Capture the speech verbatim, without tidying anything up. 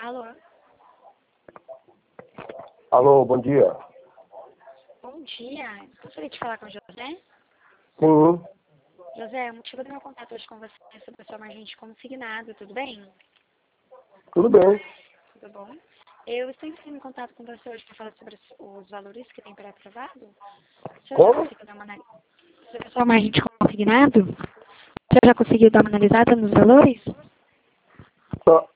Alô? Alô, bom dia. Bom dia. Gostaria de falar com o José? Sim, José, o motivo do meu contato hoje com você é sobre a sua margem de consignado, tudo bem? tudo bem. Tudo bom? Eu estou entrando em contato com você hoje para falar sobre os, os valores que tem pré-aprovado. O senhor já Como? conseguiu dar uma analisada? Sobre a sua margem de consignado? O senhor já conseguiu dar uma analisada nos valores? Só,